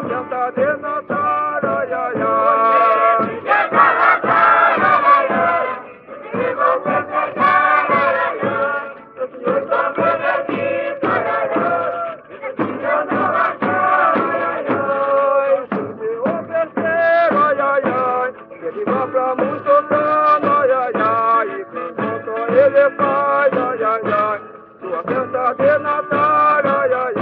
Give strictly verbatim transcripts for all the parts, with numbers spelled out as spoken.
festa de Natal, ai, ai, ai. Pra muitos anos, ai, ai, ai, e com gosto ele faz, ai, ai, ai, sua festa de Natal, ai, ai, ai.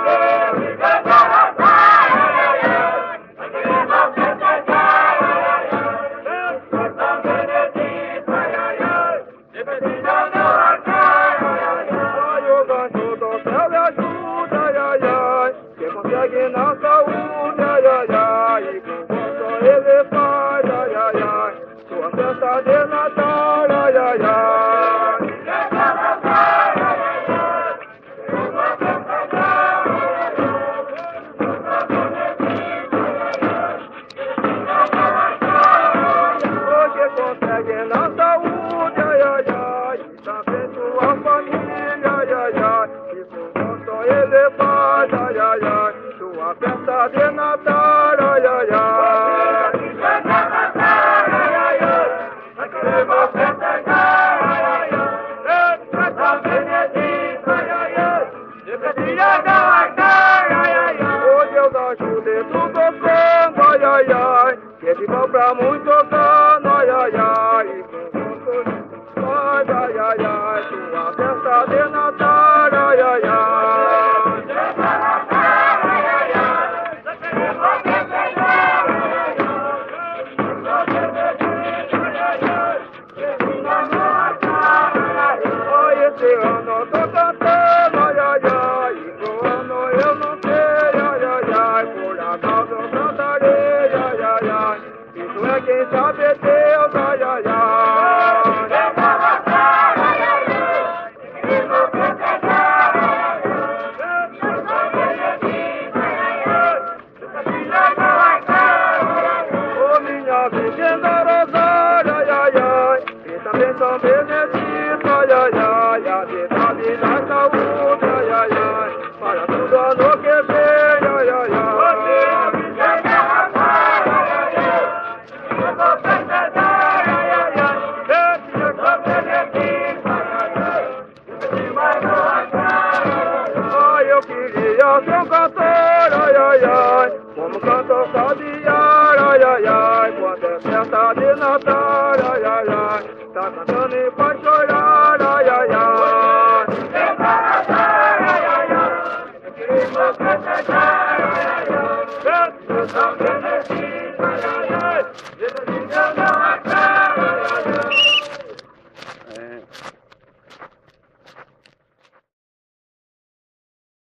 Ai, o gancho do céu lhe ajuda, ai, ai, ai, que consegue na saúde, ai, ai, ai, e com gosto ele faz, ai, ai, ai, sua festa de Natal, ai, ai, ai. Hoje consegue na saúde, ai, ai, ai, e também sua família, ai, ai, ai, e com gosto ele faz, ai, ai, ai, sua festa de Natal, ai, ai, ai. Hoje eu gancho de tudo tocando, ai, ai, ai, que é de bom pra muitos anos, ai, ai, ai, e com gosto faz, ai, ai, ai, sua festa de Natal, ai, ai, ai. Esse ano eu tô cantando, ai, ai, ai, e pro ano eu não sei, ai, ai, ai, por acaso eu cantarei, ai, ai, ai, isso é quem sabe Deus, ai, ai, ai. Ô minha Virgem da Rosário, ai, ai, ai, e também São Benedito, ai, ai, ai, a cidade da saúde, ai, ai, ai, para tudo ano que vem, ai, ai, ai. Ai, eu queria ser um cantor, ai, ai, ai, como cantor caviar, ai, ai, ai, quando é festa de Natal, ai, ai, ai, tá cantando e faz chorar, ai, ai, ai. Ai, ai, ai.